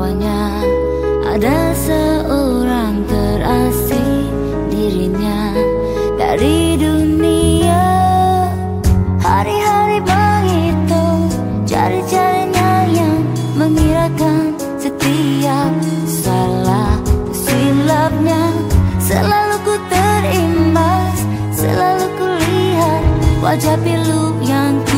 rupanya ada seorang terasing dirinya dari dunia. Hari-hari menghitung jari-jarinya yang mengirakan setiap salah silapnya. Selalu ku terimbas, selalu ku lihat wajah pilu yang ku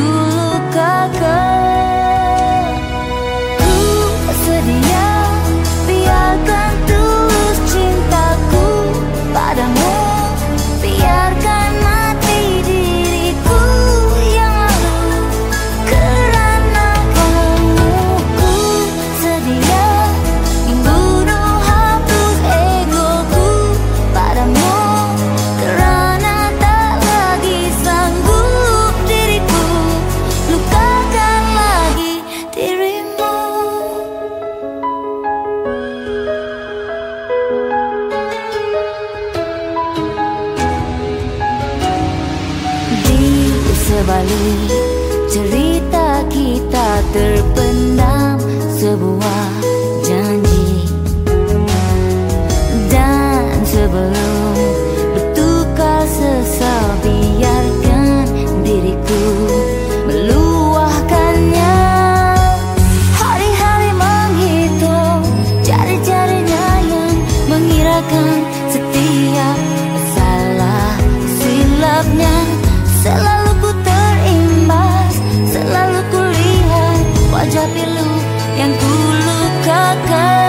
lukakan. Ku sedia biarkan tulus cintaku padamu, biarkan mati diriku yang lalu karena kamu. Ku sedia membunuh hapus egoku padamu, karena tak lagi sanggup diriku lukakan lagi dirimu. Di sebalik cerita kita terpendam sebuah janji, dan sebelum bertukar sesal biarkan diriku meluahkannya. Hari-hari menghitung jari-jarinya yang mengirakan setiap salah silapnya. Selalu ku terimbas, selalu ku lihat wajah pilu yang ku lukakan.